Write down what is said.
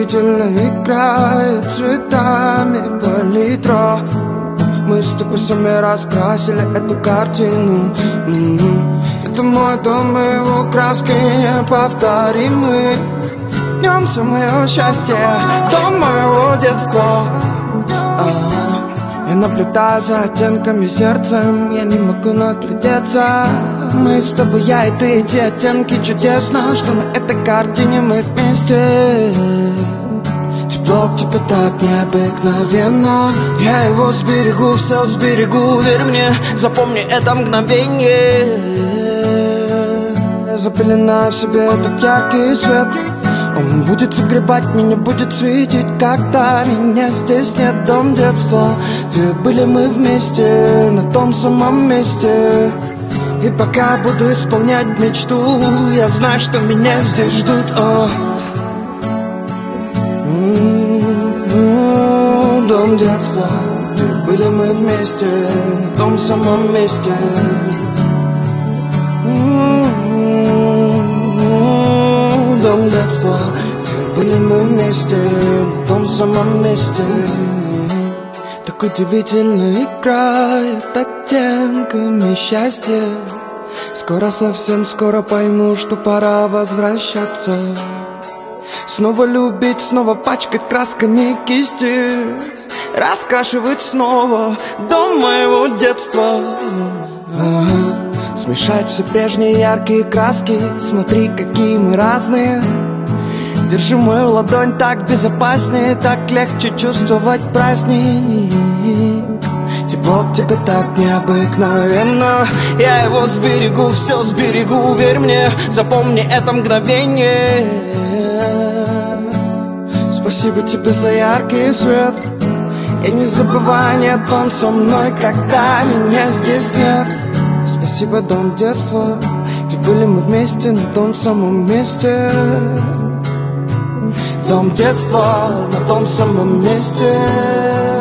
удивительно играет цветами палитра. Мы с тобой сами раскрасили эту картину. Это мой дом, и его краски неповторимы. В нем все мое счастье, дом моего детства. Я наблюдаю за оттенками сердцем, я не могу наглядеться. Мы с тобой, я и ты, эти оттенки чудесно, что на этой картине мы вместе. Тепло к тебе так необыкновенно. Я его сберегу, все сберегу, верь мне, запомни это мгновение. Я запеленаю в себе этот яркий свет. Он будет согревать меня, будет светить, когда меня здесь нет. Дом детства, где были мы вместе, на том самом месте. И пока буду исполнять мечту, я знаю, что меня здесь ждут. Дом детства, где были мы вместе, на том самом месте. Дом детства, где были мы вместе, на том самом месте. Так удивительно играет оттенками счастья. Скоро, совсем скоро пойму, что пора возвращаться. Снова любить, снова пачкать красками кисти, раскрашивать снова дом моего детства. Смешать все прежние яркие краски. Смотри, какие мы разные. Держи мою ладонь, так безопаснее, так легче чувствовать праздник. Тепло к тебе так необыкновенно. Я его сберегу, все сберегу, верь мне, запомни это мгновение. Спасибо тебе за яркий свет. И не забывай, нет, он со мной, когда меня здесь нет. Спасибо, дом детства, где были мы вместе, на том самом месте. Дом детства, на том самом месте.